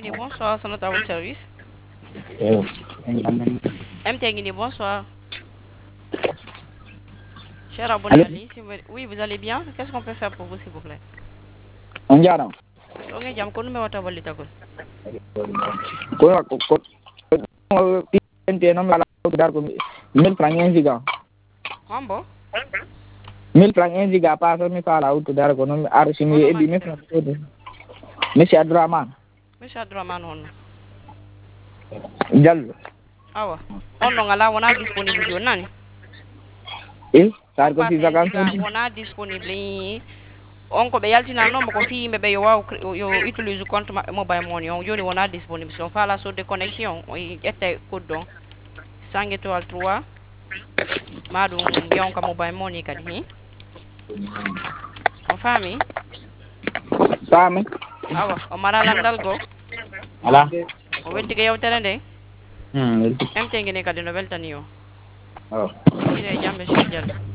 Guinée, bonsoir, c'est notre à votre service. Oh. MT Guinée, bonsoir. Cher abonné Allô? à ligne, oui, vous allez bien? Qu'est-ce qu'on peut faire pour vous, s'il vous plaît? On jarama. Donc, jam ko numéro ta walli tagol. ko TNT noon ala dar ko 1000 francs 1 giga Combo? 1000 francs 1 giga paso mi fala auto dar ko noon ar simi On ebi maki mi tagol. monsieur Abdourahmane Monsieur Abdourahmane on. Diallo Awa. On non ala wona disponible jo nani? sar On ko fi passe 1 vacances giga wona disponible. On ko be yaltinano mo ko fi yimɓe ɓe yo waw yo utilise compte maɓɓe mobile money on joni wona disponible si on fala so de connexion o ƴetta code ɗon 5 étoile 3 ma ɗum mbiya on ka mobile money kadi hi on faami fami awa o mara landal go ala o weltigue yewtere nde welti MT Guinée kadi no weltani o oh ire jamɓe Cheikh Diallo